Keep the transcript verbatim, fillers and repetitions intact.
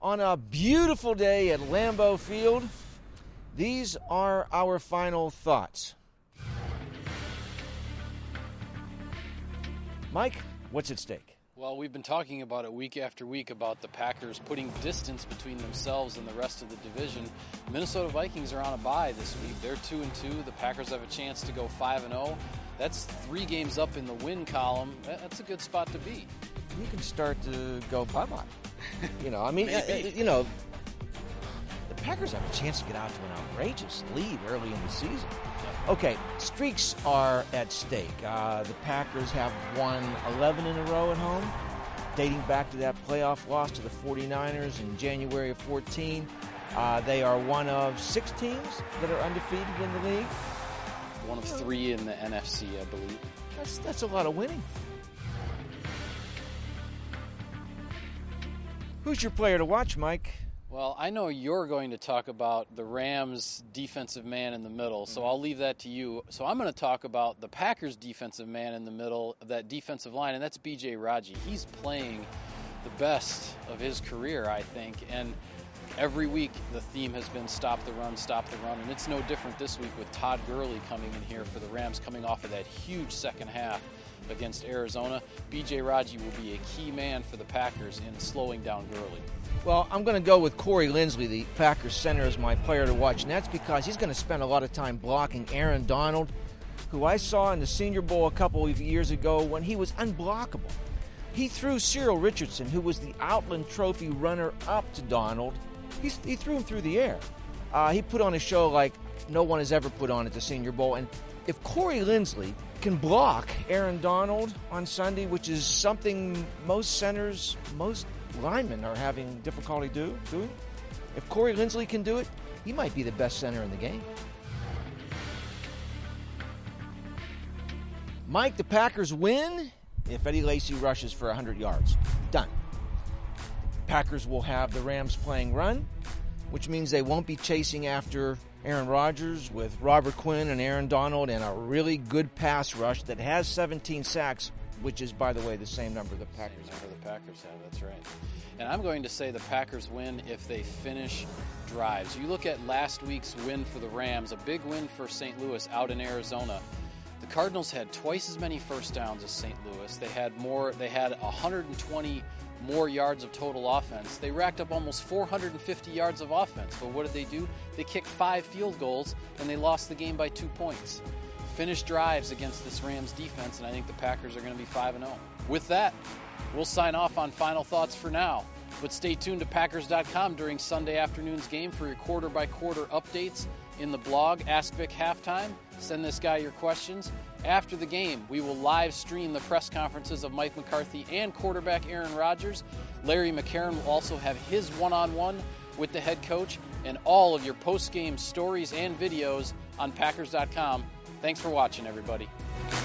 on a beautiful day at Lambeau Field. These are our final thoughts. Mike, what's at stake? Well, we've been talking about it week after week about the Packers putting distance between themselves and the rest of the division. Minnesota Vikings are on a bye this week. They're two and two. The Packers have a chance to go five and oh. That's three games up in the win column. That's a good spot to be. You can start to go bye-bye. You know, I mean, uh, you know, the Packers have a chance to get out to an outrageous lead early in the season. Okay, streaks are at stake. Uh, the Packers have won eleven in a row at home, dating back to that playoff loss to the forty-niners in January of fourteen. Uh, they are one of six teams that are undefeated in the league. One of three in the N F C, I believe. That's, that's a lot of winning. Who's your player to watch, Mike? Well, I know you're going to talk about the Rams' defensive man in the middle, so I'll leave that to you. So I'm going to talk about the Packers' defensive man in the middle, that defensive line, and that's B J Raji. He's playing the best of his career, I think, and every week the theme has been stop the run, stop the run, and it's no different this week with Todd Gurley coming in here for the Rams, coming off of that huge second half against Arizona. B J Raji will be a key man for the Packers in slowing down Gurley. Well, I'm going to go with Corey Linsley, the Packers center, as my player to watch, and that's because he's going to spend a lot of time blocking Aaron Donald, who I saw in the Senior Bowl a couple of years ago when he was unblockable. He threw Cyril Richardson, who was the Outland Trophy runner-up to Donald. He, he threw him through the air. Uh, he put on a show like no one has ever put on at the Senior Bowl, and if Corey Linsley can block Aaron Donald on Sunday, which is something most centers, most linemen are having difficulty do, doing. If Corey Linsley can do it, he might be the best center in the game. Mike, the Packers win if Eddie Lacy rushes for one hundred yards. Done. Packers will have the Rams playing run, which means they won't be chasing after Aaron Rodgers with Robert Quinn and Aaron Donald and a really good pass rush that has seventeen sacks, which is, by the way, the same number the Packers have. Same number the Packers have, that's right. And I'm going to say the Packers win if they finish drives. You look at last week's win for the Rams, a big win for Saint Louis out in Arizona. The Cardinals had twice as many first downs as Saint Louis. They had more. They had one hundred twenty more yards of total offense. They racked up almost four hundred fifty yards of offense. But what did they do? They kicked five field goals, and they lost the game by two points. Finish drives against this Rams defense, and I think the Packers are going to be five and oh. With that, we'll sign off on Final Thoughts for now. But stay tuned to Packers dot com during Sunday afternoon's game for your quarter-by-quarter updates in the blog, Ask Vic Halftime. Send this guy your questions. After the game, we will live stream the press conferences of Mike McCarthy and quarterback Aaron Rodgers. Larry McCarron will also have his one-on-one with the head coach, and all of your post-game stories and videos on Packers dot com. Thanks for watching, everybody.